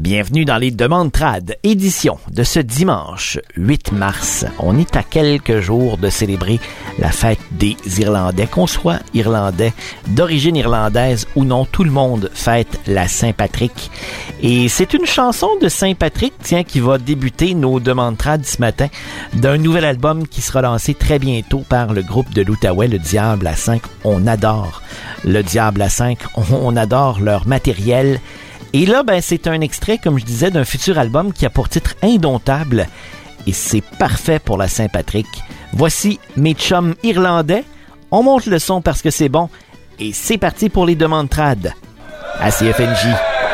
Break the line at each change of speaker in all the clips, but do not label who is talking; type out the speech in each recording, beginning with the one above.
Bienvenue dans les Demandes Trad, édition de ce dimanche 8 mars. On est à quelques jours de célébrer la fête des Irlandais. Qu'on soit Irlandais, d'origine irlandaise ou non, tout le monde fête la Saint-Patrick. Et c'est une chanson de Saint-Patrick, qui va débuter nos Demandes Trad ce matin, d'un nouvel album qui sera lancé très bientôt par le groupe de l'Outaouais, le Diable à 5. On adore le Diable à 5, on adore leur matériel. Et là, c'est un extrait, comme je disais, d'un futur album qui a pour titre Indomptable. Et c'est parfait pour la Saint-Patrick. Voici mes chums irlandais. On monte le son parce que c'est bon. Et c'est parti pour les Demandes Trad à CFNJ.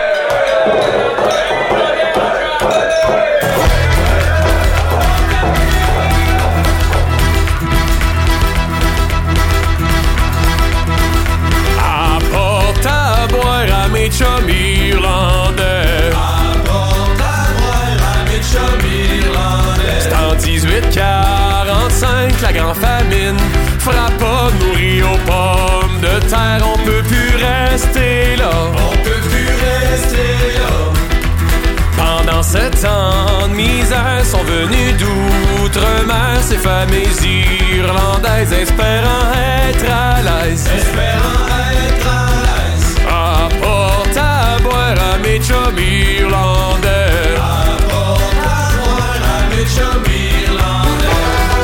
Apporte à boire à mes chums irlandais. Apporte à boire à mes chums irlandais. C'est en 1845, la grande famine frappe à nourrir aux pommes de terre. On peut plus rester là. On peut plus rester là. Pendant 7 ans de misère sont venus d'outre-mer ces familles irlandaises, espérant être à l'aise. Espérant être à l'aise. Apporte à boire à mes chums irlandais. Apporte à boire à mes chums irlandais.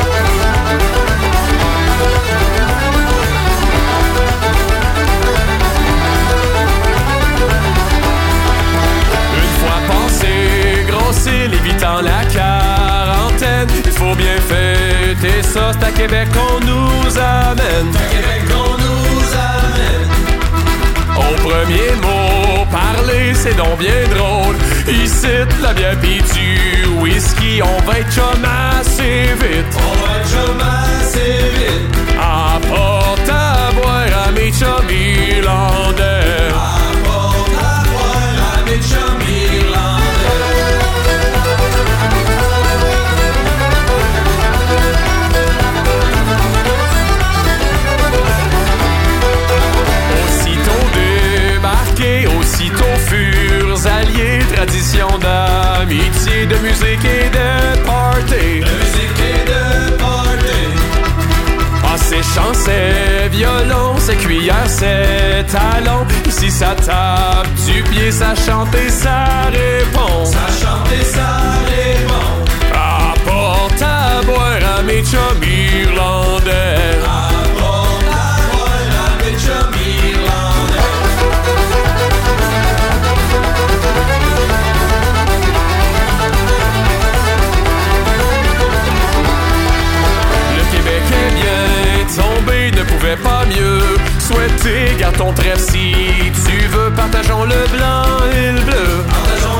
Une fois passé, grossir, évitant la quarantaine, il faut bien fêter ça, c'est à Québec qu'on nous amène. C'est à Québec qu'on nous amène. Au premier mot parler, c'est donc bien drôle. Ici, la bière pis du whisky, on va être chum assez vite. On va être chum assez vite. Apporte à boire à mes chums irlandais. Apporte à boire à mes chums irlandais. Aussitôt furent alliés, tradition d'amitié, de musique et de party. De musique et de party. Ah, c'est chant, c'est violon, c'est cuillère, c'est talon. Ici ça tape du pied, ça chante et ça répond. Ça chante et ça répond. Apporte à boire à mes chums irlandais. Apporte à boire à mes chums irlandais. Tombé ne pouvait pas mieux souhaiter, garde ton trèfle si tu veux, partageons le blanc et le bleu. Partageons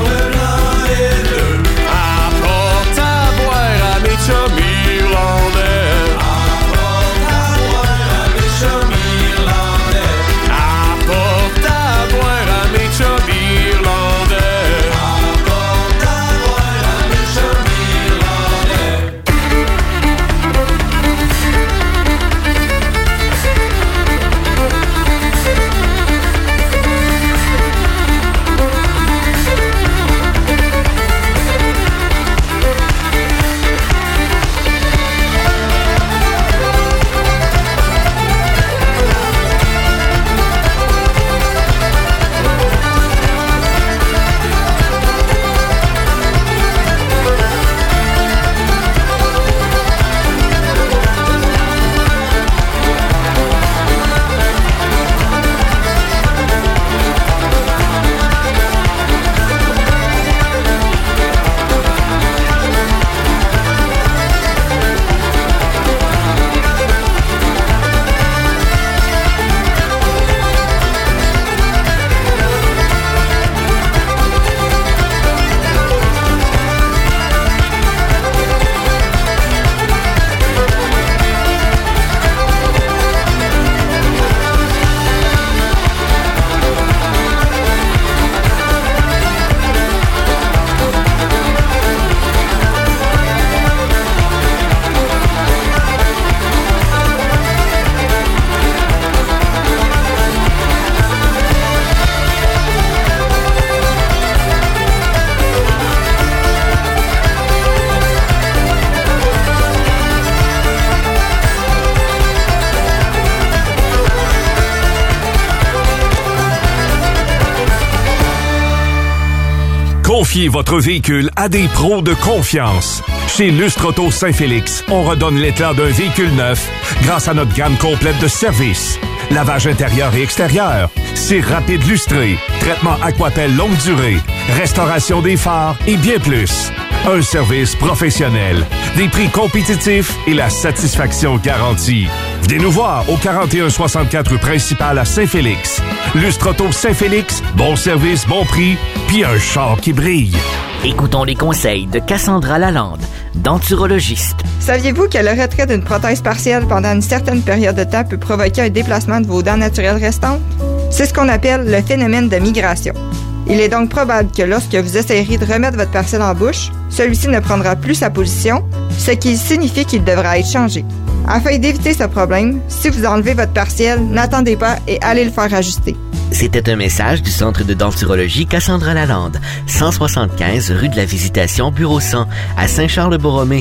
Confiez votre véhicule à des pros de confiance. Chez Lustre Auto Saint-Félix, on redonne l'éclat d'un véhicule neuf grâce à notre gamme complète de services. Lavage intérieur et extérieur, cire rapide lustré, traitement Aquapel longue durée, restauration des phares et bien plus. Un service professionnel, des prix compétitifs et la satisfaction garantie. Venez nous voir au 4164 rue principale à Saint-Félix. Lustre Auto Saint-Félix, bon service, bon prix, puis un char qui brille.
Écoutons les conseils de Cassandra Lalande, denturologiste.
Saviez-vous que le retrait d'une prothèse partielle pendant une certaine période de temps peut provoquer un déplacement de vos dents naturelles restantes? C'est ce qu'on appelle le phénomène de migration. Il est donc probable que lorsque vous essayerez de remettre votre partielle en bouche, celui-ci ne prendra plus sa position, ce qui signifie qu'il devra être changé. Afin d'éviter ce problème, si vous enlevez votre partielle, n'attendez pas et allez le faire ajuster.
C'était un message du Centre de denturologie Cassandra Lalande, 175 rue de la Visitation, bureau 100, à Saint-Charles-Borromée,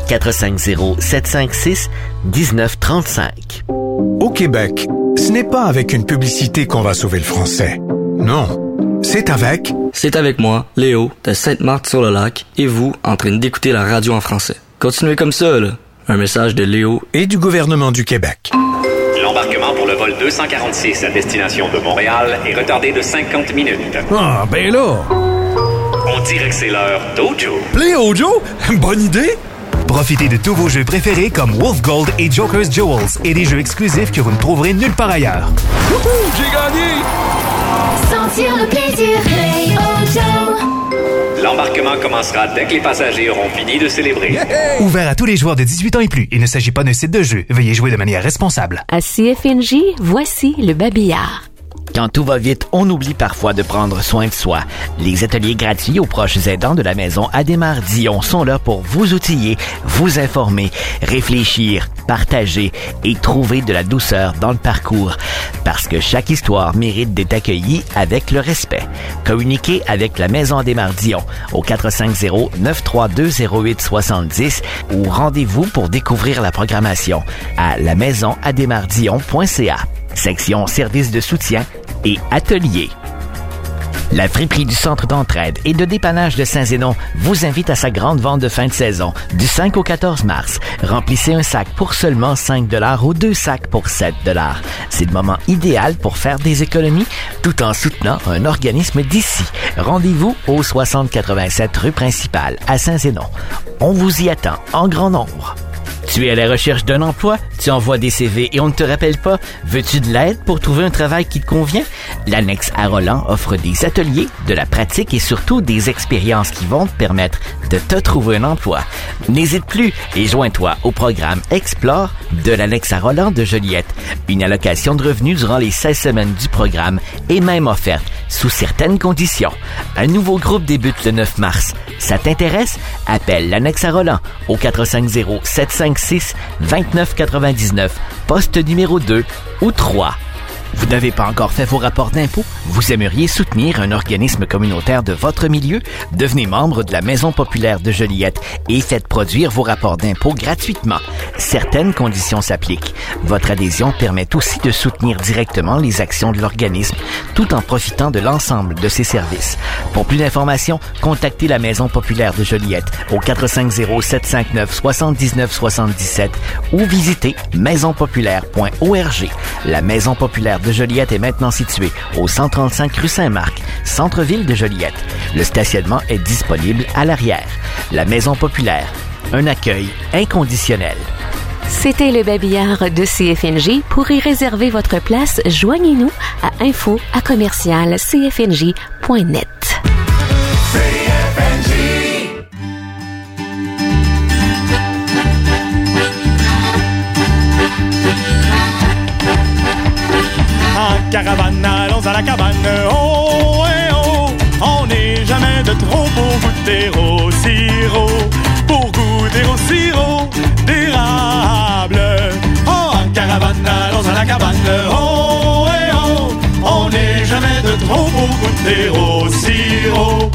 450-756-1935.
Au Québec, ce n'est pas avec une publicité qu'on va sauver le français. Non, c'est avec...
C'est avec moi, Léo, de Sainte-Marthe-sur-le-Lac, et vous, en train d'écouter la radio en français. Continuez comme ça, là. Un message de Léo
et du gouvernement du Québec.
L'embarquement pour le vol 246 à destination de Montréal est retardé de 50 minutes.
Ah, ben là!
On dirait que c'est l'heure d'Ojo.
Play Ojo? Bonne idée!
Profitez de tous vos jeux préférés comme Wolf Gold et Joker's Jewels et des jeux exclusifs que vous ne trouverez nulle part ailleurs.
Wouhou! J'ai gagné!
Sentir le plaisir, Play Ojo.
L'embarquement commencera dès que les passagers auront fini de célébrer.
Yeah! Ouvert à tous les joueurs de 18 ans et plus. Il ne s'agit pas d'un site de jeu. Veuillez jouer de manière responsable.
À CFNJ, voici le babillard.
Quand tout va vite, on oublie parfois de prendre soin de soi. Les ateliers gratuits aux proches aidants de la maison Adhémar-Dion sont là pour vous outiller, vous informer, réfléchir, partager et trouver de la douceur dans le parcours. Parce que chaque histoire mérite d'être accueillie avec le respect. Communiquez avec la maison Adhémar-Dion au 450-932-0870 ou rendez-vous pour découvrir la programmation à lamaisonadhémardion.ca. Section services de soutien et ateliers. La friperie du Centre d'entraide et de dépannage de Saint-Zénon vous invite à sa grande vente de fin de saison du 5 au 14 mars. Remplissez un sac pour seulement 5 $ ou 2 sacs pour 7 $. C'est le moment idéal pour faire des économies tout en soutenant un organisme d'ici. Rendez-vous au 6087 rue principale à Saint-Zénon. On vous y attend en grand nombre. Tu es à la recherche d'un emploi? Tu envoies des CV et on ne te rappelle pas? Veux-tu de l'aide pour trouver un travail qui te convient? L'Annexe à Roland offre des ateliers, de la pratique et surtout des expériences qui vont te permettre de te trouver un emploi. N'hésite plus et joins-toi au programme Explore de l'Annexe à Roland de Joliette. Une allocation de revenus durant les 16 semaines du programme est même offerte sous certaines conditions. Un nouveau groupe débute le 9 mars. Ça t'intéresse? Appelle l'Annexe à Roland au 450-756-2999, poste numéro 2 ou 3. Vous n'avez pas encore fait vos rapports d'impôts? Vous aimeriez soutenir un organisme communautaire de votre milieu? Devenez membre de la Maison populaire de Joliette et faites produire vos rapports d'impôts gratuitement. Certaines conditions s'appliquent. Votre adhésion permet aussi de soutenir directement les actions de l'organisme tout en profitant de l'ensemble de ses services. Pour plus d'informations, contactez la Maison populaire de Joliette au 450-759-7977 ou visitez maisonpopulaire.org. La Maison populaire de Joliette est maintenant située au 135 rue Saint-Marc, centre-ville de Joliette. Le stationnement est disponible à l'arrière. La Maison populaire, un accueil inconditionnel.
C'était le babillard de CFNJ. Pour y réserver votre place, joignez-nous à info@cfnj.net.
En caravane, allons à la cabane, oh, eh, oh. On n'est jamais de trop pour goûter au sirop, d'érable. Oh, en caravane, allons à la cabane, oh, eh, oh. On n'est jamais de trop pour goûter au sirop,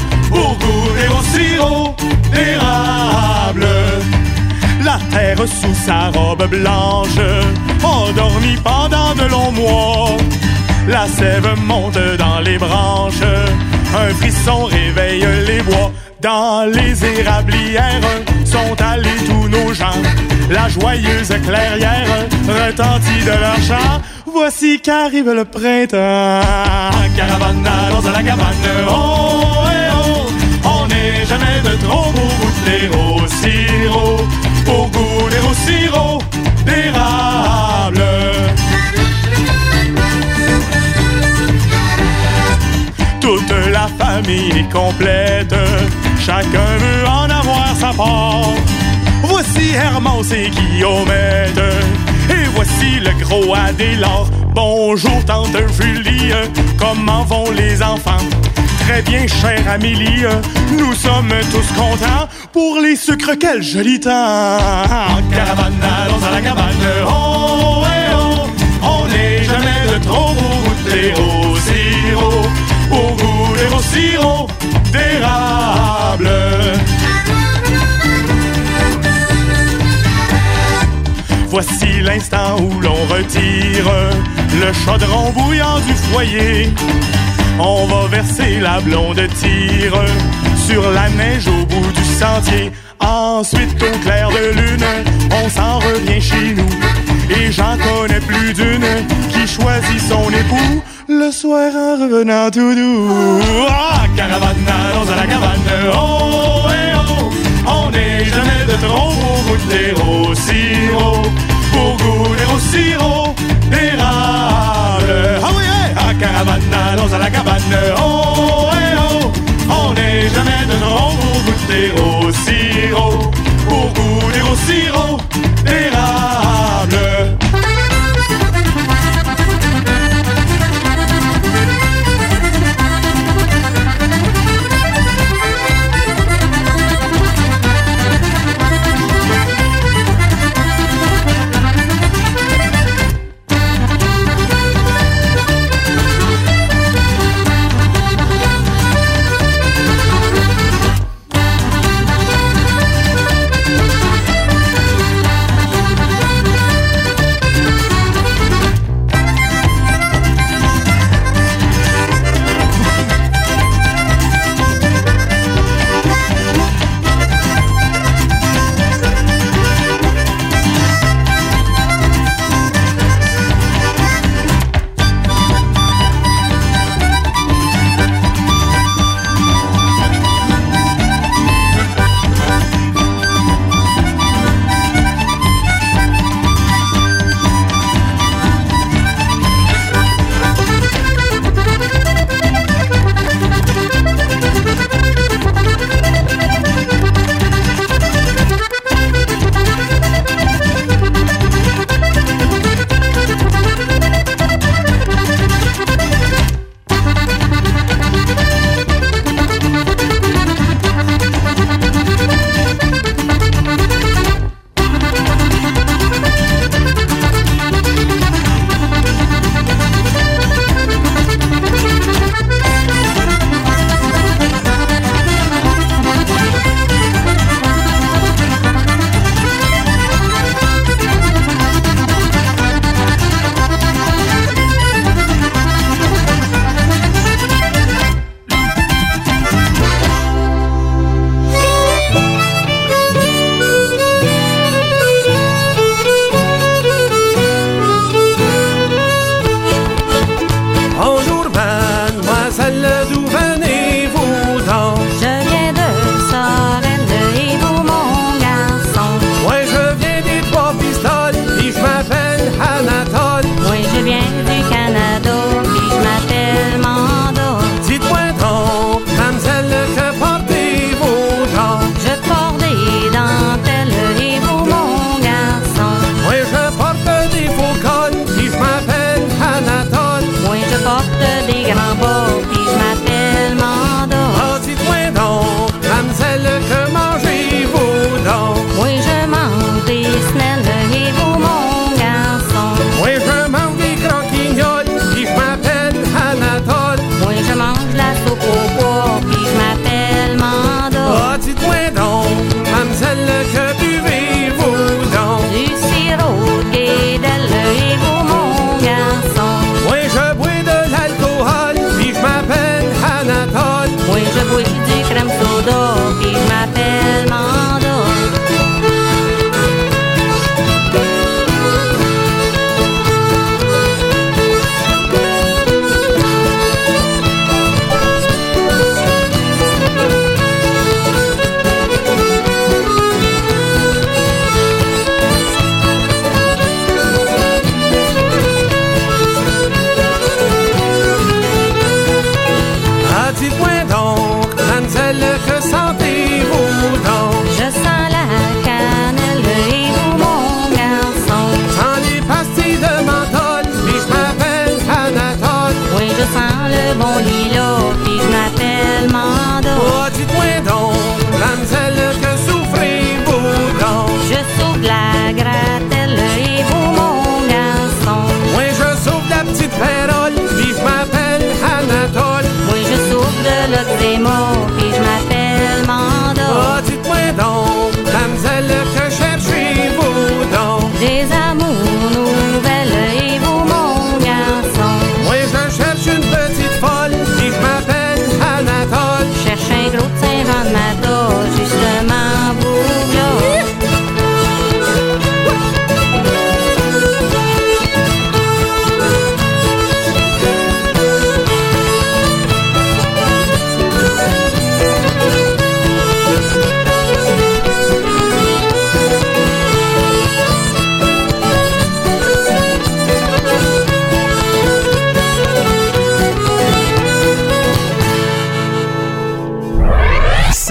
d'érable. La terre sous sa robe blanche, endormie pendant de longs mois. La sève monte dans les branches, un frisson réveille les bois. Dans les érablières sont allés tous nos gens. La joyeuse clairière retentit de leur chant. Voici qu'arrive le printemps. Caravane, allons à la cabane. Oh, eh, oh, on n'est jamais de trop pour goûter au sirop. Pour goûter au sirop d'érable. Toute la famille est complète, chacun veut en avoir sa part. Voici Hermance et Guillaumette, et voici le gros Adélard. Bonjour tante Julie, comment vont les enfants? Très bien chère Amélie, nous sommes tous contents. Pour les sucres, quel joli temps. Caravane, allons à la cabane. Oh, eh, oh, on n'est jamais de trop pour goûter au sirop. Pour goûter au sirop d'érable. Voici l'instant où l'on retire le chaudron bouillant du foyer. On va verser la blonde tire sur la neige au bout du sentier. Ensuite, au clair de lune, on s'en revient chez nous. Et j'en connais plus d'une qui choisit son époux le soir en revenant tout doux. Ah, caravane, allons à la cabane. Oh, eh, oh, on n'est jamais de trop pour goûter au sirop. Pour goûter au sirop d'érable. Ah oui, eh, ah, caravane, allons à la cabane. Oh, eh, oh, on n'est jamais de trop pour goûter au sirop. Pour goûter au sirop d'érable.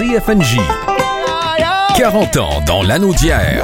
CFNJ. 40 ans dans l'anneau d'hier.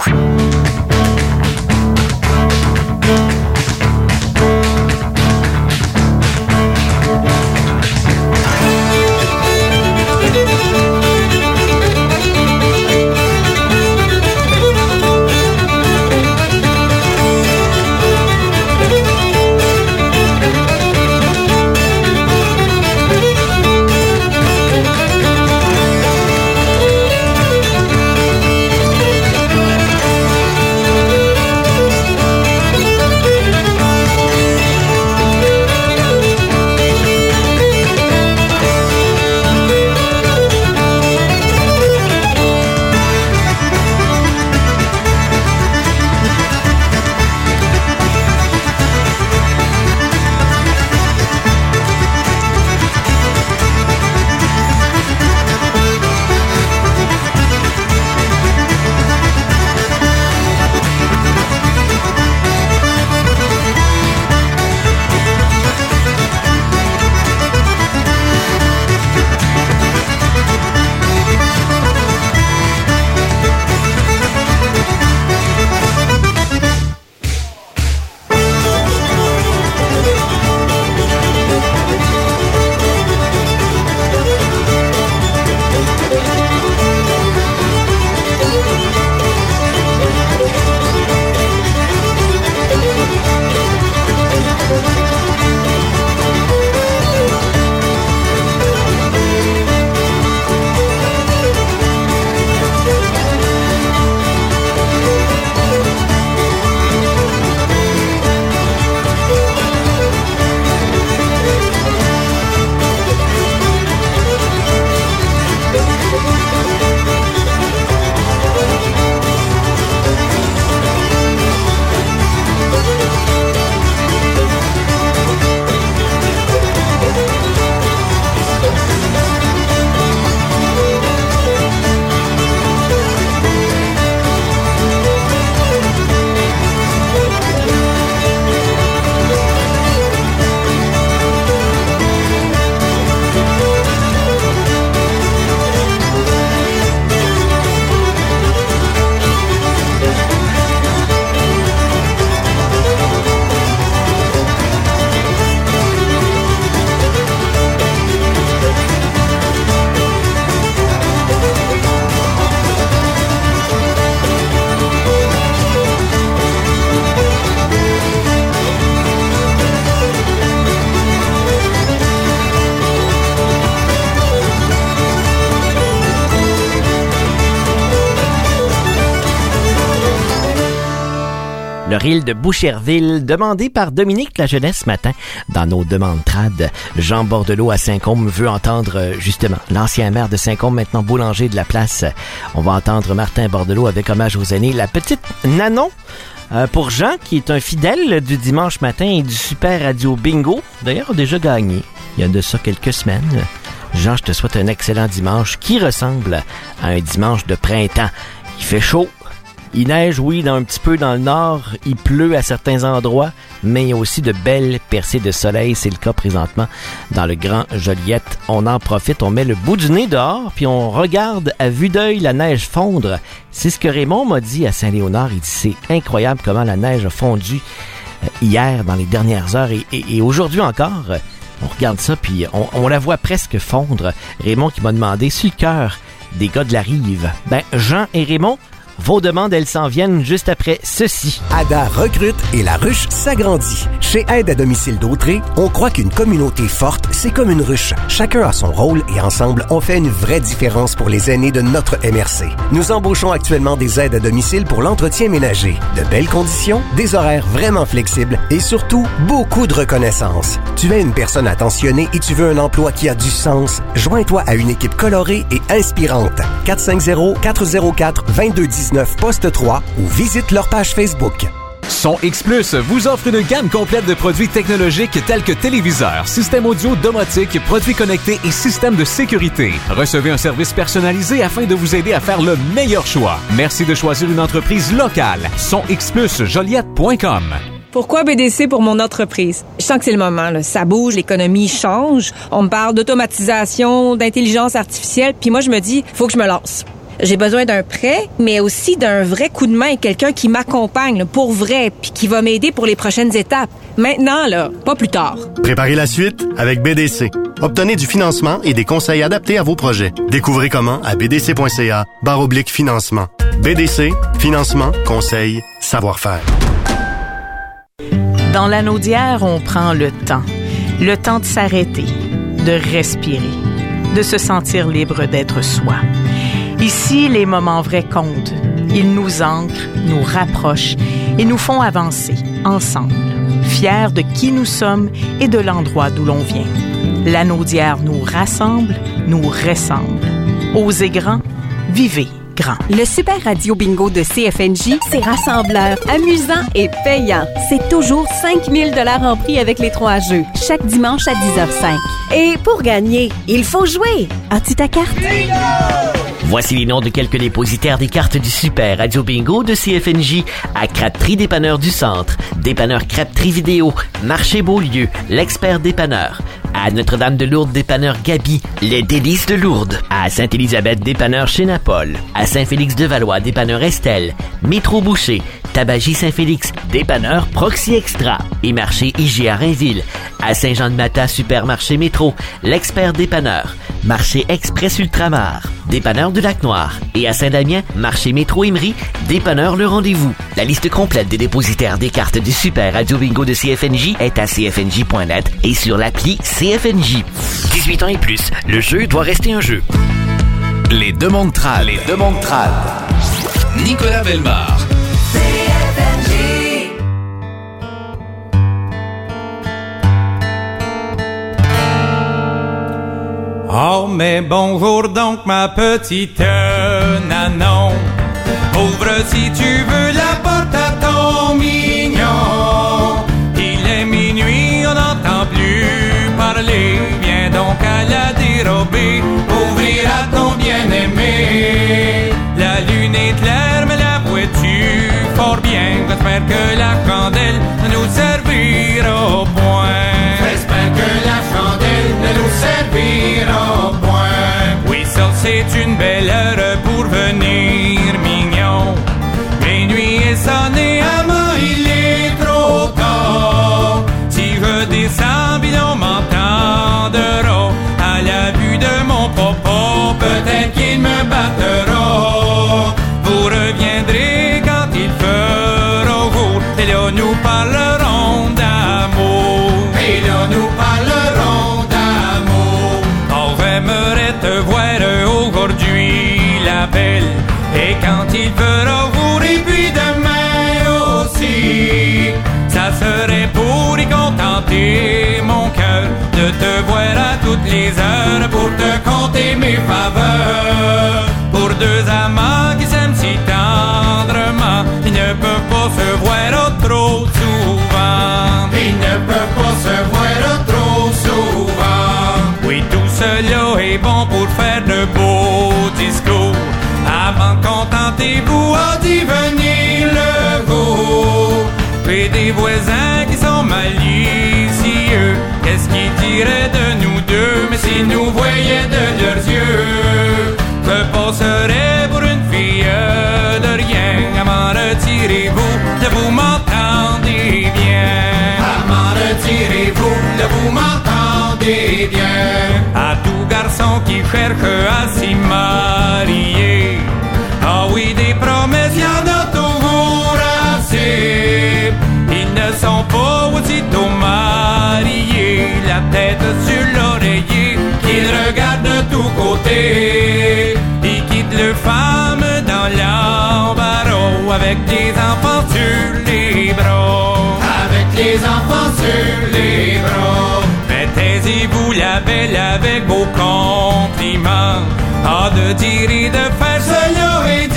Le reel de Boucherville, demandé par Dominique La Jeunesse ce matin dans nos demandes trad. Jean Bordelot à Saint-Côme veut entendre justement l'ancien maire de Saint-Côme, maintenant boulanger de la place. On va entendre Martin Bordelot avec hommage aux aînés. La petite Nanon pour Jean, qui est un fidèle du dimanche matin et du Super Radio Bingo. D'ailleurs, a déjà gagné il y a de ça quelques semaines. Jean, je te souhaite un excellent dimanche qui ressemble à un dimanche de printemps. Il fait chaud. Il neige, oui, un petit peu dans le nord. Il pleut à certains endroits, mais il y a aussi de belles percées de soleil. C'est le cas présentement dans le Grand Joliette. On en profite, on met le bout du nez dehors, puis on regarde à vue d'œil la neige fondre. C'est ce que Raymond m'a dit à Saint-Léonard. Il dit, c'est incroyable comment la neige a fondu hier dans les dernières heures et aujourd'hui encore. On regarde ça, puis on la voit presque fondre. Raymond qui m'a demandé sur le cœur des gars de la rive. Ben, Jean et Raymond, vos demandes, elles s'en viennent juste après ceci.
Ada recrute et la ruche s'agrandit. Chez Aide à domicile d'Autré, on croit qu'une communauté forte, c'est comme une ruche. Chacun a son rôle et ensemble, on fait une vraie différence pour les aînés de notre MRC. Nous embauchons actuellement des aides à domicile pour l'entretien ménager. De belles conditions, des horaires vraiment flexibles et surtout, beaucoup de reconnaissance. Tu es une personne attentionnée et tu veux un emploi qui a du sens? Joins-toi à une équipe colorée et inspirante. 450-404-2219 poste 3 ou visite leur page Facebook.
Son X Plus vous offre une gamme complète de produits technologiques tels que téléviseurs, systèmes audio, domotique, produits connectés et systèmes de sécurité. Recevez un service personnalisé afin de vous aider à faire le meilleur choix. Merci de choisir une entreprise locale. SonXPlusJoliette.com.
Pourquoi BDC pour mon entreprise? Je sens que c'est le moment, là. Ça bouge, l'économie change. On me parle d'automatisation, d'intelligence artificielle, puis moi, je me dis, faut que je me lance. J'ai besoin d'un prêt, mais aussi d'un vrai coup de main, quelqu'un qui m'accompagne là, pour vrai, puis qui va m'aider pour les prochaines étapes. Maintenant, là, pas plus tard.
Préparez la suite avec BDC. Obtenez du financement et des conseils adaptés à vos projets. Découvrez comment à bdc.ca/financement. BDC, financement, conseil, savoir-faire.
Dans l'anneau d'hier, on prend le temps. Le temps de s'arrêter, de respirer, de se sentir libre d'être soi. Ici, les moments vrais comptent. Ils nous ancrent, nous rapprochent et nous font avancer, ensemble, fiers de qui nous sommes et de l'endroit d'où l'on vient. L'anneau d'hier nous rassemble, nous ressemble. Osez grand, vivez grand.
Le Super Radio Bingo de CFNJ, c'est rassembleur, amusant et payant. C'est toujours 5 000 $ en prix avec les 3 jeux, chaque dimanche à 10h05. Et pour gagner, il faut jouer. As-tu ta carte?
Voici les noms de quelques dépositaires des cartes du Super Radio Bingo de CFNJ à Crêperie Dépanneur du Centre, Dépanneur Crêperie Vidéo, Marché Beaulieu, l'Expert Dépanneur, à Notre-Dame-de-Lourdes Dépanneur Gabi, Les Délices de Lourdes, à Sainte-Élisabeth Dépanneur chez Napol, à Saint-Félix-de-Valois Dépanneur Estelle, Métro Boucher, Tabagie Saint-Félix, Dépanneur Proxy Extra et Marché IGA Rainville, à Saint-Jean-de-Mata Supermarché Métro, l'Expert Dépanneur, Marché Express Ultramar, Dépanneur du Lac-Noir et à Saint-Damien, Marché Métro Emery, Dépanneur Le Rendez-vous. La liste complète des dépositaires des cartes du Super Radio Bingo de CFNJ est à cfnj.net et sur l'appli CFNJ. 18 ans et plus, le jeu doit rester un jeu.
Les demandes trad. Nicolas Bellemare.
Oh, mais bonjour donc, ma petite Nanon. Ouvre si tu veux la porte à ton mignon. Il est minuit, on n'entend plus parler. Viens donc à la dérobée, ouvrir à ton bien-aimé. La lune est claire, mais la vois-tu fort bien. J'espère que la chandelle nous servira au point. J'espère que la chandelle nous servira au point. Oui, ça c'est une belle heure pour venir, mignon. Minuit est sonné, amant, il est trop tard. Si je descends, bien on m'entendra. À la vue de mon papa, peut-être qu'il me battra. Vous reviendrez quand il fera jour, et là nous parlerons d'amour. Et là nous parlerons d'amour. Oh, j'aimerais te voir aujourd'hui, la belle. Et quand il fera jour, et puis demain aussi, ça serait pour y contenter mon cœur de te voir à toutes les heures pour te compter mes faveurs. Pour deux amants qui s'aiment si tendrement, ils ne peuvent pas se voir trop souvent. Ils ne peuvent pas se voir trop souvent. Oui, tout cela est bon pour faire de beaux discours. Avant de contenter vous, a dit venir le jour. Et des voisins qui sont malicieux, qu'est-ce qu'ils diraient de nous deux? Mais s'ils nous voyaient de leurs yeux, je passerais pour une fille de rien. Comment retirez-vous de vous m'entendez bien? Comment retirez-vous de vous m'entendez bien? À tout garçon qui cherche à s'y marier, ah oui, des promesses, y'en a toujours assez. Ils ne sont pas aussitôt mariés, la tête sur l'oreiller, qu'ils regardent de tous côtés. Ils quittent leur femme dans l'embarras, avec des enfants sur les bras. Avec les enfants sur les bras. Mais taisez-vous la belle avec vos compliments. Ah, de dire et de faire, cela est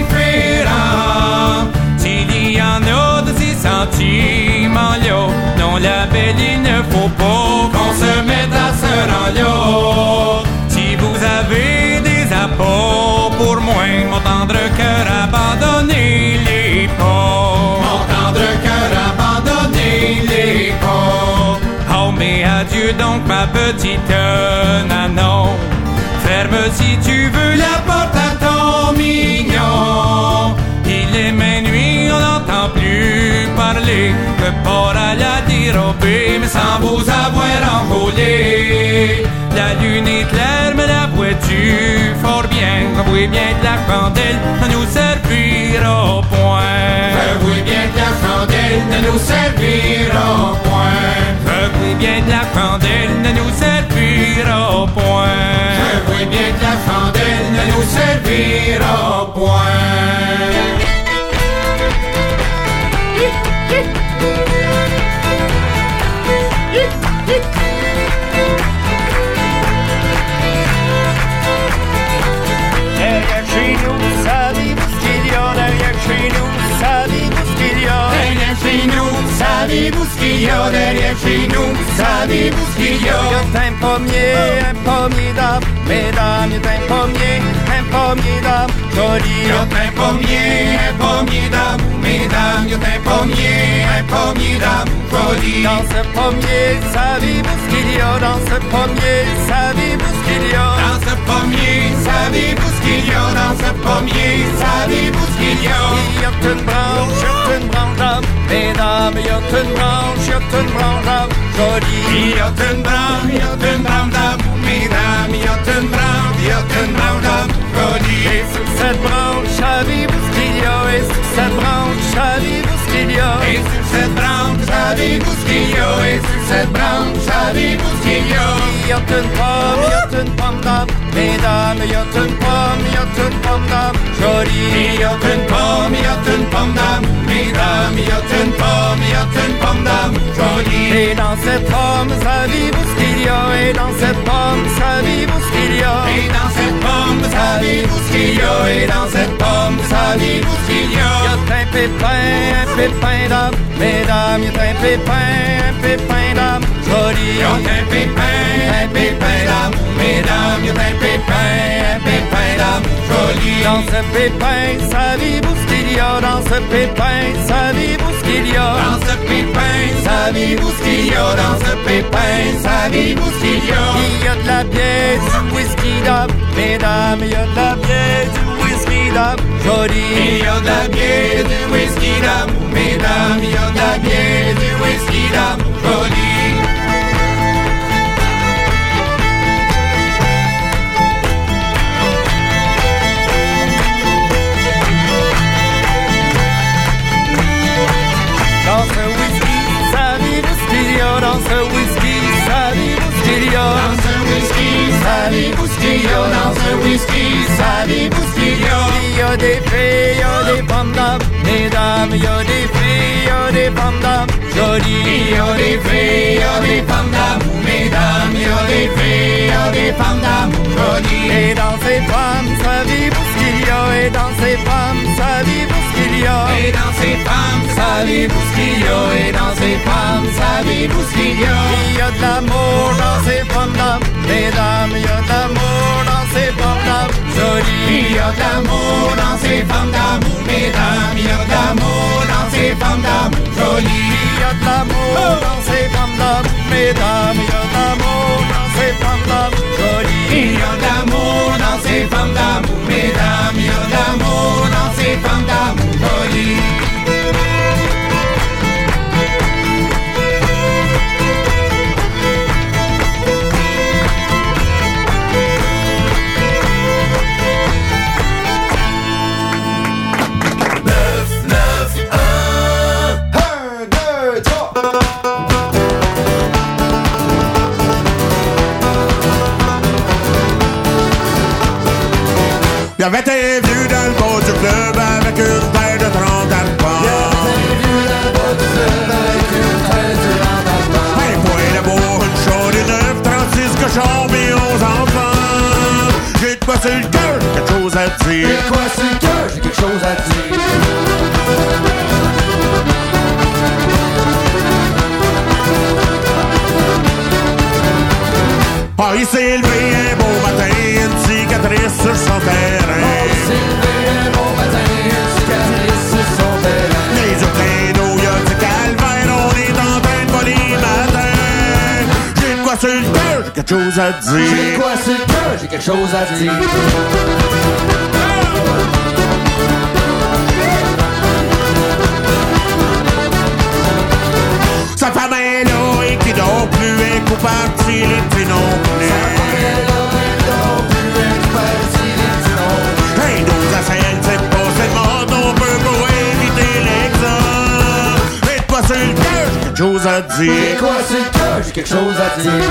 différent. S'il y en a de ces sentiments-là, non, la belle, il ne faut pas qu'on se mette à ce rang-là. Si vous avez des apports pour moi, mon tendre cœur, abandonnez-les pas. Mon tendre cœur, abandonnez veux donc ma petite Nanon? Ferme si tu veux la porte à ton mignon. Il est minuit, on n'entend plus parler. Le port à la dérobée, mais sans vous avoir envolé. La lune est claire, mais la vois-tu fort bien? Avouez bien que la chandelle ne nous servira point. Avouez bien que la chandelle ne nous servira point. Avouez bien que la chandelle ne nous servira point. Avouez bien que la chandelle ne nous servira point.
Derrière chez nous, savez-vous ce qu'il y a? Derrière chez nous, savez-vous ce qu'il y a? Derrière chez nous, savez-vous ce qu'il y a? Derrière chez nous, savez-vous ce qu'il y a? Il y a un pommier d'arbres, mesdames, il y a un pommier d'arbres, joli. Il y a un pommier d'arbres, mesdames, il y a un pommier d'arbres, joli. Dans ce pommier, savez-vous ce qu'il y a? Dans ce pommier, savez-vous ce qu'il y a? Dans ce pommier, savez-vous ce qu'il y a? Dans ce pommier, savez-vous ce qu'il y a? Il y a une branche d'arbre, mesdames, il y a une branche d'arbre, joli. Il y a une branche d'arbre, mesdames, il y a une branche d'arbre, joli. Et sur cette branche, savez-vous ce qu'il y a? Et sur cette branche, savez-vous ce qu'il y a? Et sur cette branche, savez-vous ce qu'il y a? Et sur cette branche, savez-vous ce qu'il y a? Il y a une pomme d'arbre, mesdames, il y a une pomme d'arbre, joli. Il y a une pomme d'arbre, mesdames, il y a une pomme d'arbre, joli. Et dans cette pomme, savez-vous ce qu'il y a? Et dans cette pomme, savez-vous ce qu'il y a? Et dans cette pomme, savez-vous ce qu'il y a? Et dans cette pomme, savez-vous ce qu'il y a? Il y a un pépin d'arbre, mesdames, il y a un pépin d'arbre, joli. Il y a un pépin d'arbre, mesdames, il y a un pépin d'arbre, joli. Dans ce pépin, savez-vous ce qu'il y a? Dans ce pépin, savez-vous ce qu'il y a? Dans ce pépin, savez-vous ce qu'il y a? Dans ce pépin, savez-vous ce qu'il y a? Il y a de la bière, du whisky d'arbre, mesdames, il y a de la bière, du whisky d'arbre, joli. Il y a de la bière, du whisky d'arbre, mesdames, il y a de la bière, du whisky d'arbre, joli. Dans ce whisky, savez-vous ce qu'il y a? Dans ce whisky, savez-vous ce qu'il y a? Dans ce whisky, savez-vous ce qu'il y a? Dans ce whisky, savez-vous ce qu'il y a? Il y a des filles, il y a des pommes d'arbre, mesdames, il y a des filles, il y a des pommes d'arbre, joli. Il y a des filles, il y a des pommes d'arbre, mesdames, il y a des filles, il y a des pommes d'arbre, joli. Et dans ces pommes, savez-vous ce qu'il y a? Et dans ces pommes, savez-vous ce qu'il y a? Et dans ces pommes, savez-vous ce qu'il y a? Et dans ces pommes, savez-vous ce qu'il y a? Il y a de l'amour dans ces pommes d'arbre, mesdames, il y a de l'amour dans ces pommes d'arbre, joli. Il y a de l'amour dans ces pommes d'arbre, mesdames, il y a de l'amour dans ces pommes d'arbre, joli. Il y a de l'amour dans ces pommes d'arbre, mesdames, il y a de l'amour dans ces pommes d'arbre, joli. Il y a de l'amour dans ces pommes d'arbre, mesdames, il y a de l'amour dans ces pommes d'arbre, joli.
Il y avait un vieux dans le bas du club avec une paire de 30 arpents. Il y avait un vieux dans le bas du club avec une paire de 30 arpents. Un point d'amour, une chaude et 9, 36 cochons et 11 enfants. J'ai de quoi sur le cœur, j'ai quelque chose à dire. J'ai de quoi sur le cœur, j'ai quelque chose à dire. Ah, il s'est levé un beau matin, une cicatrice sur son terrain. Ah, il s'est levé un beau matin, une cicatrice sur son terrain. Les yeux pleins d'eau, y'a du calvaire, on est en train de voler matin. J'ai de quoi sur quelque chose à dire.
J'ai quoi sur le cœur, j'ai quelque chose à dire.
Sa femme est là et qui dort plus, et qu'on partit les petits non plus. Sa femme est là et qui dort plus, et qu'on partit les petits non plus. Hey, nous à celle, c'est pas seulement on peut pour éviter l'exemple. Et toi sur le cœur, j'ai quelque chose à dire.
J'ai quoi sur le cœur, j'ai quelque chose à dire.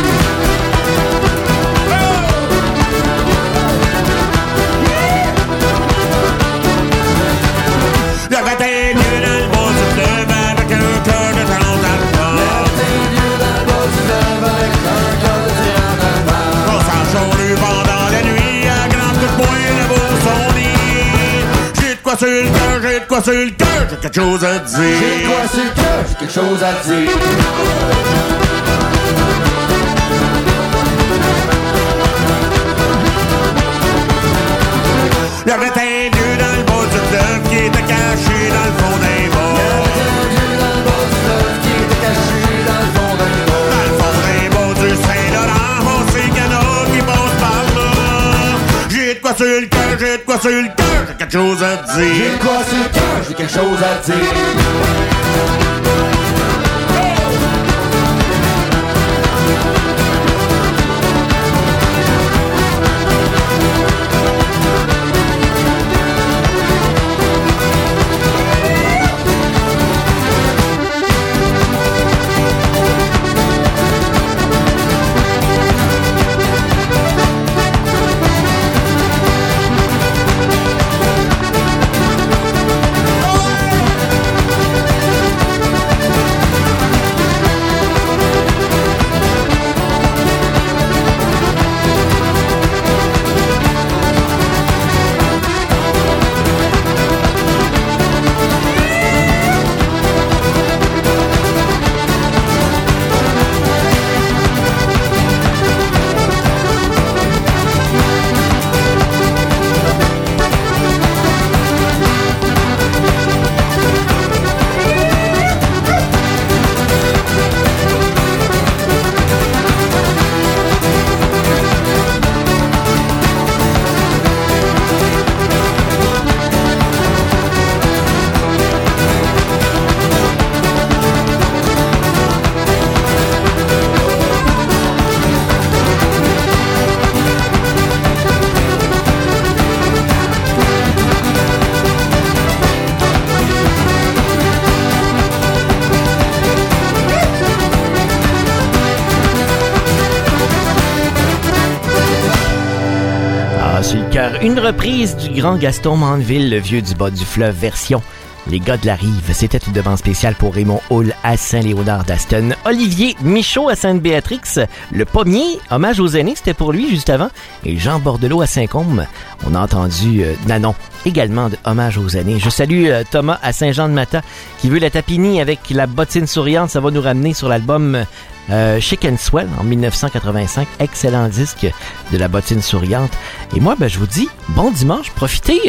Le matin est mieux dans le bas du fleuve avec un cœur de 30 albums. Le matin est mieux dans le bas du fleuve avec un cœur de 30 albums. On s'enchaîne pendant la nuit à grand coup de poing le beau son lit. J'ai de quoi sur le cœur, j'ai de quoi sur le cœur, j'ai quelque chose à dire.
J'ai quoi sur le cœur, j'ai quelque chose à dire.
Le matin est mieux dans le bas du fleuve qui était caché dans le fond d'un bas. Le matin est mieux dans le bas du fleuve qui était caché dans le fond d'un bas. Dans le fond d'un bas du Saint-Laurent, on sait qu'il y en a qui passent par là. J'ai de quoi sur le cœur, j'ai de quoi sur le cœur, j'ai quelque chose à dire.
J'ai de quoi sur le cœur, j'ai quelque chose à dire.
Une reprise du grand Gaston Mandeville, le vieux du bas du fleuve, version Les gars de la rive. C'était une demande spéciale pour Raymond Hull à Saint-Léonard d'Aston. Olivier Michaud à Sainte-Béatrix. Le pommier, hommage aux aînés, c'était pour lui juste avant. Et Jean Bordelot à Saint-Côme. On a entendu Nanon, également de hommage aux aînés. Je salue Thomas à Saint-Jean-de-Mata qui veut la tapini avec la bottine souriante. Ça va nous ramener sur l'album Chic and Swell en 1985. Excellent disque de la bottine souriante. Et moi, je vous dis, bon dimanche. Profitez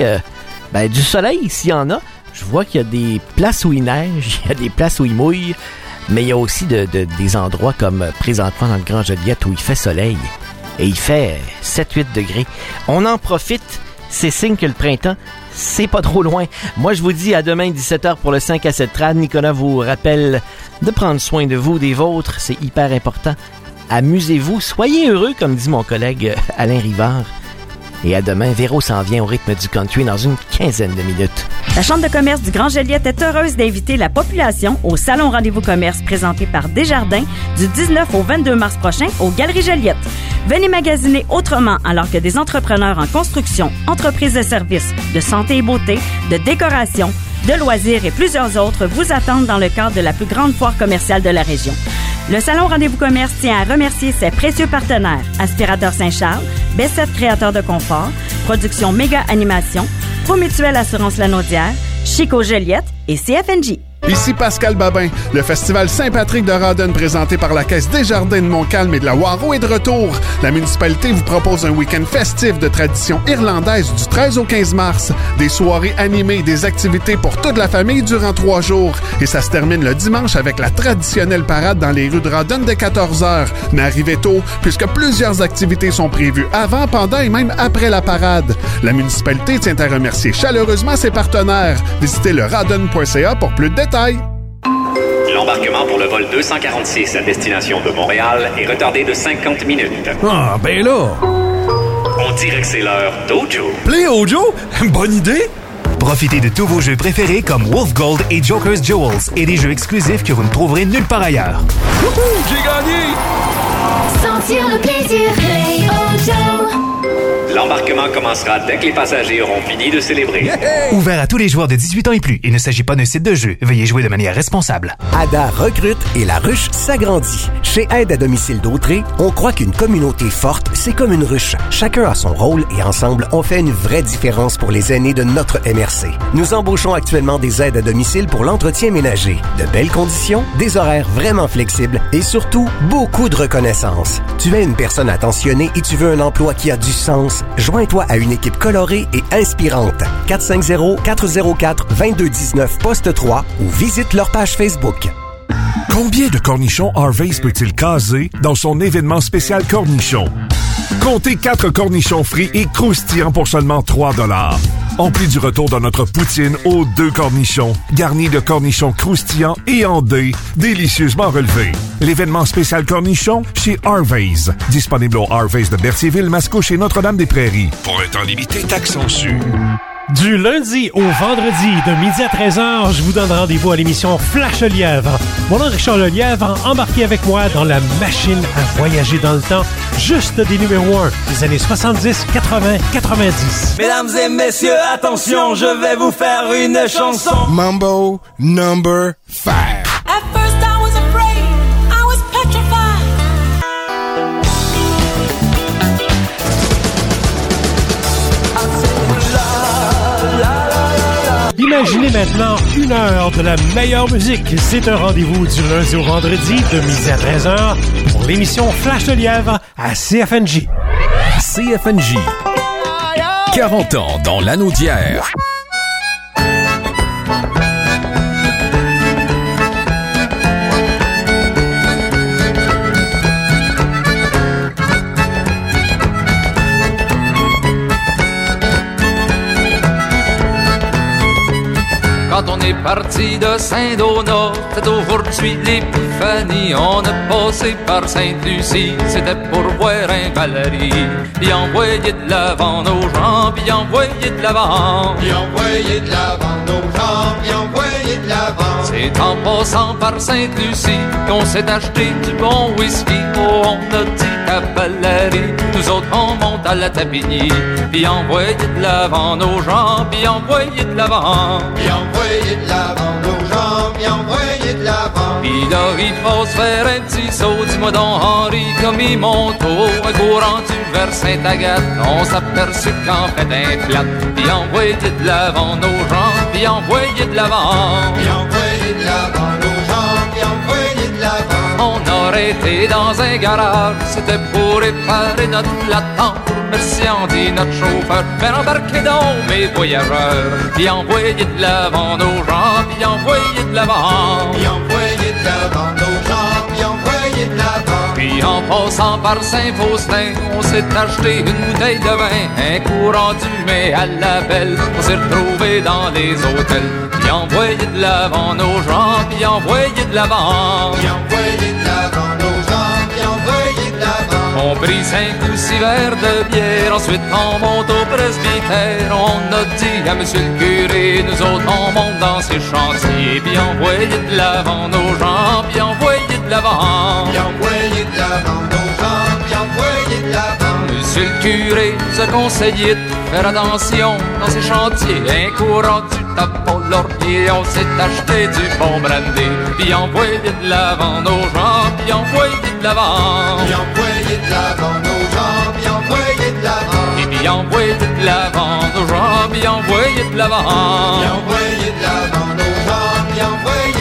du soleil s'il y en a. Je vois qu'il y a des places où il neige, il y a des places où il mouille, mais il y a aussi des endroits comme présentement dans le Grand Joliette où il fait soleil et il fait 7-8 degrés. On en profite, c'est signe que le printemps, c'est pas trop loin. Moi, je vous dis à demain 17h pour le 5 à 7 trad. Nicolas vous rappelle de prendre soin de vous, des vôtres, c'est hyper important. Amusez-vous, soyez heureux, comme dit mon collègue Alain Rivard. Et à demain, Véro s'en vient au rythme du country dans une quinzaine de minutes.
La Chambre de commerce du Grand Joliette est heureuse d'inviter la population au Salon Rendez-vous Commerce présenté par Desjardins du 19 au 22 mars prochain aux Galeries Joliette. Venez magasiner autrement alors que des entrepreneurs en construction, entreprises de services, de santé et beauté, de décoration, de loisirs et plusieurs autres vous attendent dans le cadre de la plus grande foire commerciale de la région. Le Salon Rendez-vous Commerce tient à remercier ses précieux partenaires Aspirateur Saint-Charles, B7 Créateur de Confort, Production Méga Animation, Promutuelle Assurance Lanaudière, Chico Joliette et CFNJ.
Ici Pascal Babin. Le Festival Saint-Patrick de Rawdon présenté par la Caisse Desjardins de Montcalm et de la Waro est de retour. La municipalité vous propose un week-end festif de tradition irlandaise du 13 au 15 mars. Des soirées animées, des activités pour toute la famille durant 3 jours. Et ça se termine le dimanche avec la traditionnelle parade dans les rues de Rawdon dès 14h. Mais arrivez tôt, puisque plusieurs activités sont prévues avant, pendant et même après la parade. La municipalité tient à remercier chaleureusement ses partenaires. Visitez le rawdon.ca pour plus de détails.
L'embarquement pour le vol 246 à destination de Montréal est retardé de 50 minutes.
Ah, ben là!
On dirait que c'est l'heure d'Ojo.
Play Ojo? Bonne idée!
Profitez de tous vos jeux préférés comme Wolf Gold et Joker's Jewels et des jeux exclusifs que vous ne trouverez nulle part ailleurs.
J'ai gagné!
Sentir le plaisir, Play Ojo.
L'embarquement commencera dès que les passagers auront fini de célébrer.
Yeah! Ouvert à tous les joueurs de 18 ans et plus. Il ne s'agit pas d'un site de jeu. Veuillez jouer de manière responsable.
Ada recrute et la ruche s'agrandit. Chez Aide à domicile d'Autré, on croit qu'une communauté forte, c'est comme une ruche. Chacun a son rôle et ensemble, on fait une vraie différence pour les aînés de notre MRC. Nous embauchons actuellement des aides à domicile pour l'entretien ménager. De belles conditions, des horaires vraiment flexibles et surtout, beaucoup de reconnaissance. Tu es une personne attentionnée et tu veux un emploi qui a du sens. Joins-toi à une équipe colorée et inspirante. 450-404-2219 poste 3 ou visite leur page Facebook.
Combien de cornichons Harvey's peut-il caser dans son événement spécial cornichons? Comptez 4 cornichons frits et croustillants pour seulement 3$. En plus du retour dans notre poutine aux 2 cornichons, garnis de cornichons croustillants et en dés, délicieusement relevés. L'événement spécial cornichons chez Harvey's. Disponible au Harvey's de Berthierville, Mascouche et Notre-Dame-des-Prairies. Pour un temps limité, taxe en su.
Du lundi au vendredi, de midi à 13h, je vous donne rendez-vous à l'émission Flash Lièvre. Mon nom est Richard Lelièvre, embarquez avec moi dans la machine à voyager dans le temps, juste des numéros 1 des années 70, 80, 90.
Mesdames et messieurs, attention, je vais vous faire une chanson.
Mambo number 5.
At first I was afraid, I was petrified.
Imaginez maintenant 1 heure de la meilleure musique. C'est un rendez-vous du lundi au vendredi de midi à 13h pour l'émission Flash de Lièvre à CFNJ.
CFNJ. 40 ans dans l'anneau d'hier.
Quand on est parti de Saint-Donat, c'est aujourd'hui l'épiphanie. On a passé par Sainte-Lucie, c'était pour boire un Valérie. Puis envoyer de l'avant nos gens, puis envoyer de l'avant.
Puis envoyer de l'avant nos gens, puis envoyer de l'avant.
C'est en passant par Sainte-Lucie qu'on s'est acheté du bon whisky. Oh, on a dit cavalerie, nous autres on monte à la Tapigny. Puis envoyer de l'avant nos gens, puis envoyer de l'avant.
Puis envoyer de l'avant nos gens, puis envoyer de l'avant.
Puis là il faut se faire un petit saut, dis-moi donc Henri, comme il monte un courant du vers Sainte-Agathe. On s'aperçut qu'en fait un flat. Puis envoyer de l'avant nos gens, puis envoyer de l'avant.
Puis envoyer de l'avant nos gens, puis envoyer de l'avant.
On aurait été dans un garage, c'était pour réparer notre flattant. Merci on dit notre chauffeur, mais embarquez donc mes voyageurs. Puis envoyer de l'avant nos gens, puis envoyer de l'avant.
Puis envoyer de l'avant nos gens, puis envoyer de l'avant.
Puis en passant par Saint-Faustin, on s'est acheté une bouteille de vin, un courant du mai à la belle. On s'est retrouvés dans les hôtels. Puis envoyer de l'avant nos gens, puis envoyer de l'avant.
Puis envoyer de l'avant nos gens, puis envoyer de l'avant.
On prit 5 ou 6 verres de bière, ensuite on monte au presbytère. On a dit à monsieur le curé, nous autres on monte dans ces chantiers. Puis envoyer de l'avant nos gens, puis envoyer de l'avant.
Puis envoyer de l'avant nos gens, puis envoyer de l'avant.
Monsieur le curé nous a conseillé de faire attention dans ces chantiers. Un courant du tapon l'orbier, on s'est acheté du bon brandy. Puis envoyer de l'avant nos gens, puis envoyer de l'avant.
Puis envoyer de l'avant nos gens, puis envoyer de l'avant.
Puis envoyer de l'avant nos gens, puis envoyer de l'avant.
Puis envoyer de l'avant nos gens, puis envoyer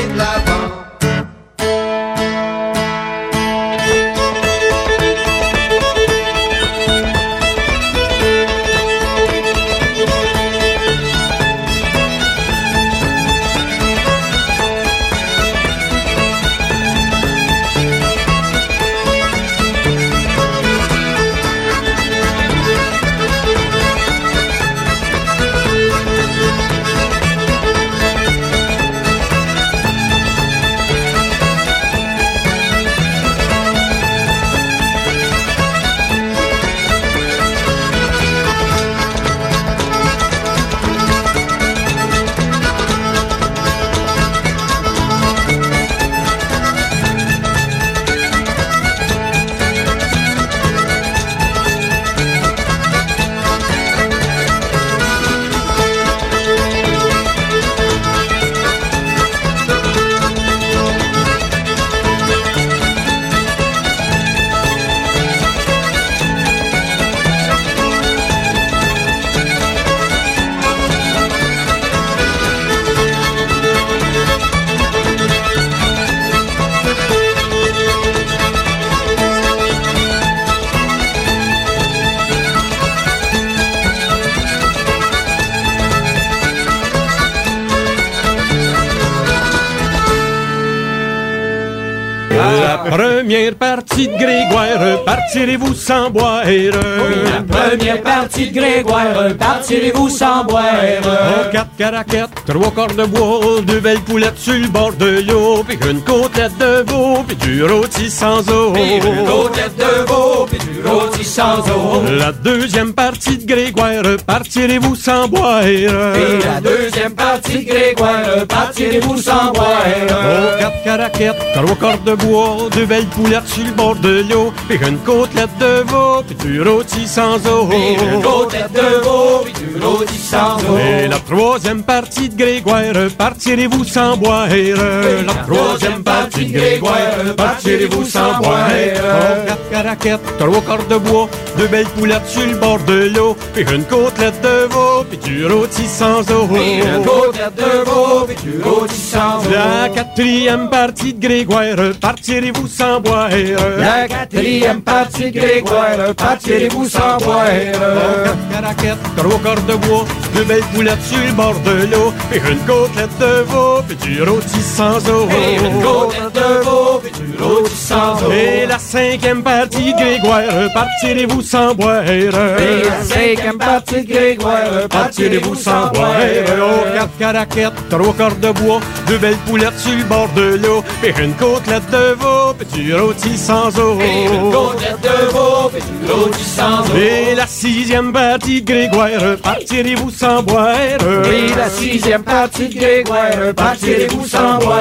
la première partie de Grégoire, partirez-vous sans boire.
Oui, la première partie de Grégoire, partirez-vous sans boire.
Oh, 4 caraquettes, 3 cordes de bois, 2 belles poulettes sur le bord de l'eau, puis une côtelette de veau, puis du rôti sans eau.
Puis une côtelette de veau, puis du rôti sans eau.
La deuxième partie de Grégoire, partirez-vous sans boire.
Et la deuxième partie de Grégoire, partirez-vous sans boire.
Oh, 4 caraquettes, 3 cordes de bois, 2 belles poulettes sur le bord de l'eau, puis une côtelette de veau, puis du rôti sans eau.
Puis une côtelette de veau, puis du rôti sans eau.
Et la troisième partie de Grégoire, partirez-vous sans boire.
La troisième partie de Grégoire, partirez-vous sans boire.
Oh, 4 caraquettes, 3 cordes de bois, 2 belles poulettes sur le bord de l'eau, puis une côtelette de veau, puis du rôti sans eau.
Puis une côtelette de veau, puis du rôti sans eau.
La quatrième partie de Grégoire, partirez-vous sans boire.
La quatrième partie de Grégoire, partirez-vous sans boire.
Oh, 4 caraquettes, 3 cordes de bois, 2 belles poulettes sur le bord de l'eau, puis une côtelette de veau, puis du rôti sans eau.
Puis une côtelette de veau, puis du rôti sans eau.
Et la cinquième partie de Grégoire, partirez-vous sans boire.
Et la cinquième partie de Grégoire, partirez-vous sans boire.
Oh, 4 caraquettes, 3 cordes de bois, 2 belles poulettes sur le bord de l'eau, puis une côtelette de veau, puis du rôti sans eau.
Et une côtelette de veau, puis du rôti sans eau.
Et la sixième partie de Grégoire, partirez-vous sans boire.
Et la sixième partie de Grégoire, partirez-vous sans boire.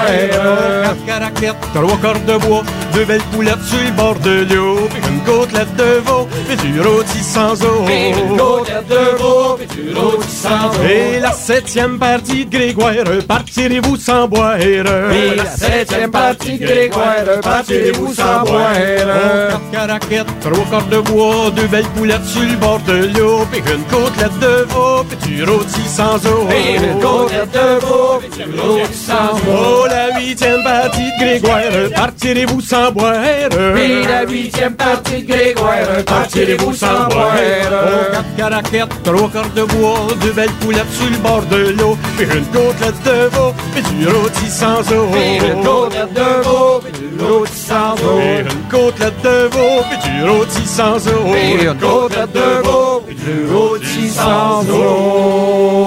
4 caraquettes, 3 cordes de bois, 2 belles poulettes sur le bord de l'eau, puis une côtelette de veau, puis du rôti sans eau.
Et une côtelette de veau, puis du rôti sans eau.
Et la septième partie de Grégoire, partirez-vous sans boire.
Et la septième partie de Grégoire, partirez-vous sans boire.
4 caraquettes, 3 cordes de bois, 2 belles poulettes sur le bord de l'eau, puis une côtelette de veau, puis du rôti sans eau.
Et une côtelette de veau, puis du rôti sans eau.
Oh, la huitième partie de Grégoire, partirez-vous sans boire.
Et la huitième partie de Grégoire, partirez-vous sans boire.
Oh, 4 caraquettes, 3 cordes de bois, 2 belles poulettes sur le bord de l'eau, puis une côtelette de veau, puis du rôti sans eau.
Et une côtelette de veau, puis du rôti sans eau.
Et une côtelette de veau, puis du rôti sans eau.
Et une côtelette de veau, puis du rôti sans eau.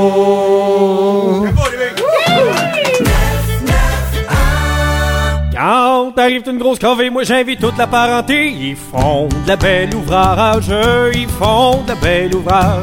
Quand arrive une grosse corvée, moi j'invite toute la parenté. Ils font de la belle ouvrage, ils font de la belle ouvrage.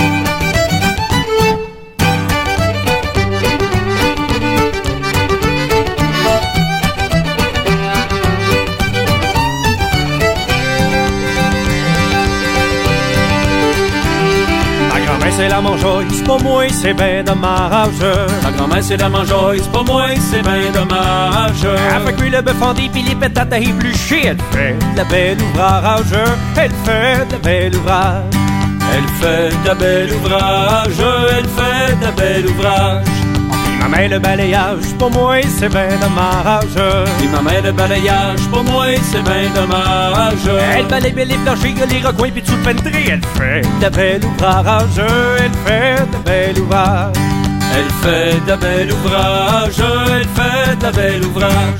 C'est la mangeoille, c'est pas moi, c'est ben dommage.
Ma grand-mère c'est la mangeoille, c'est pas moi, c'est ben dommage.
Elle fait cuire le bœuf fondé pis les pétates à éplucher. Elle fait de la belle ouvrage, elle fait de la belle ouvrage.
Elle fait de la belle ouvrage, elle fait de la belle ouvrage.
Pis ma mère le balayage, c'est pas moi, c'est ben dommage.
Pis ma mère le balayage, c'est pas moi, c'est ben dommage.
Elle balaye les planchers, les recoins pis tout le pentré. Elle fait de la belle ouvrage, elle fait de la belle ouvrage.
Elle fait de la belle ouvrage, elle fait de la belle ouvrage.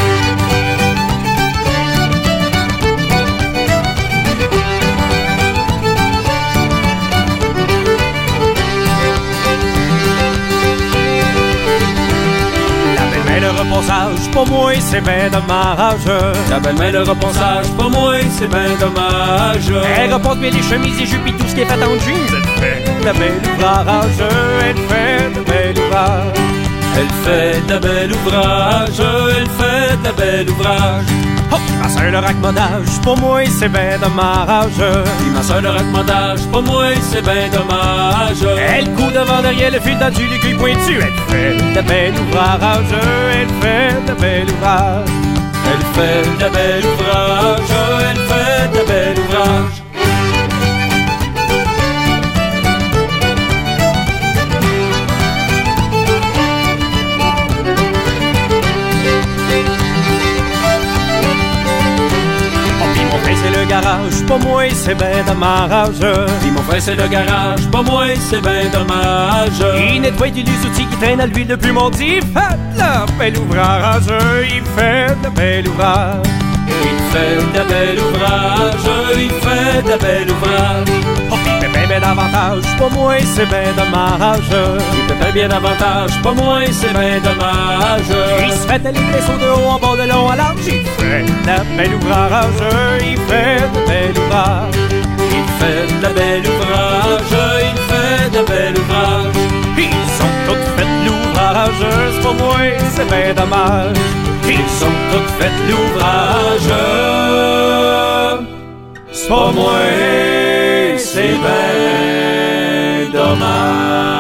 Le reponçage, pour moi, c'est ben dommage.
La belle-mère, le reponçage, pour moi, c'est ben dommage.
Elle reponce bien les chemises et jupes et tout ce qui est fait en jeans. Elle fait de la belle ouvrage, elle fait de la belle ouvrage.
Elle fait de la belle ouvrage, elle fait de la belle ouvrage.
Oh, ma soeur le raccommodage, pour moi, c'est ben dommage.
Puis ma soeur le raccommodage, pour moi, c'est ben dommage.
Elle coud devant derrière le fil tendu, l'aiguille pointue. Elle fait de la belle ouvrage, elle fait de la belle ouvrage.
Elle fait de la belle ouvrage, elle fait de la belle ouvrage.
C'est le garage,
pas moi, c'est ben dommage. Puis mon frère, c'est le garage, pas moi, c'est ben dommage. Il nettoie des outils qui traînent à l'huile depuis mon dit. Fait de bel ouvrage, il fait de bel ouvrage. Il fait de bel ouvrage, il fait de bel ouvrage. Oh, il fait bien davantage, pas moi, c'est ben dommage. Il fait bien davantage, pas moi, c'est ben dommage. Il se fait aller les sauts de haut en bord de long à large. Il fait de bel ouvrage, il fait de bel ouvrage. Il fait de bel ouvrage, il fait de bel ouvrage. Ils sont tous faits de l'ouvrage, c'est pas moi, c'est ben dommage. Ils sont tous faits de l'ouvrage, c'est pas moi, c'est ben dommage.